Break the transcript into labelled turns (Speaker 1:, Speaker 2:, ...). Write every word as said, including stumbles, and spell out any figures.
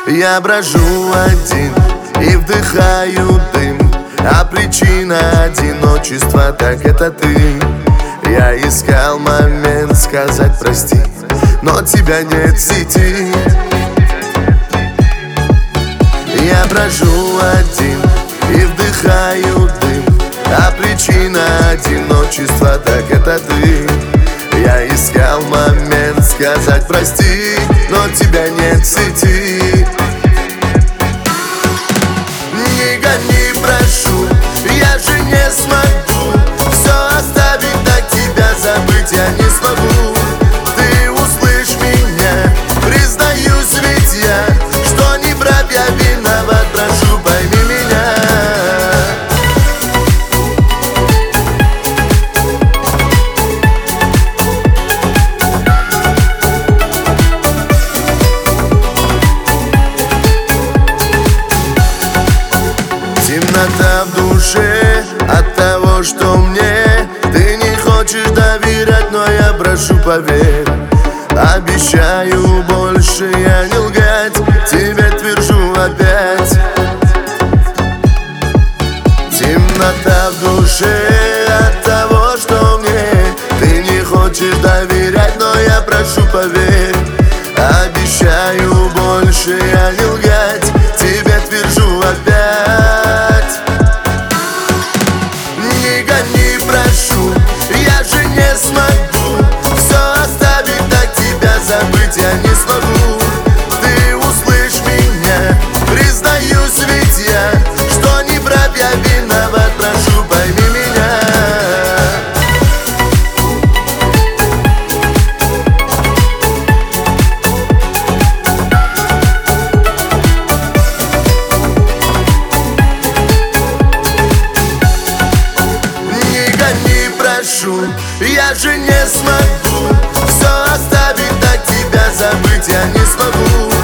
Speaker 1: Я брожу один и вдыхаю дым, а причина одиночества, так это ты. Я искал момент сказать прости, но тебя нет в сети. Я брожу один и вдыхаю дым, а причина одиночества, так это ты. Я искал момент сказать прости, но тебя нет в сети. Не гони, прошу, я же не смогу все оставить, так тебя забыть я не смогу. Ты услышь меня, признаюсь, ведь я, что не прав, я виноват, прошу, пойми меня. Темнота в душе от того, что мне ты не хочешь доверять, но я прошу, поверь. Обещаю больше я не лгать, тебе твержу опять. Темнота в душе от того, что мне ты не хочешь доверять, но я прошу, поверь. Обещаю больше я не лгать, тебе твержу опять. Не гони, прошу, я же не смогу все оставить, так тебя забыть я не смогу. Ты услышь меня, признаюсь, ведь я, что не прав, я виноват, прошу, пойми меня. Я же не смогу все оставить, так тебя забыть я не смогу.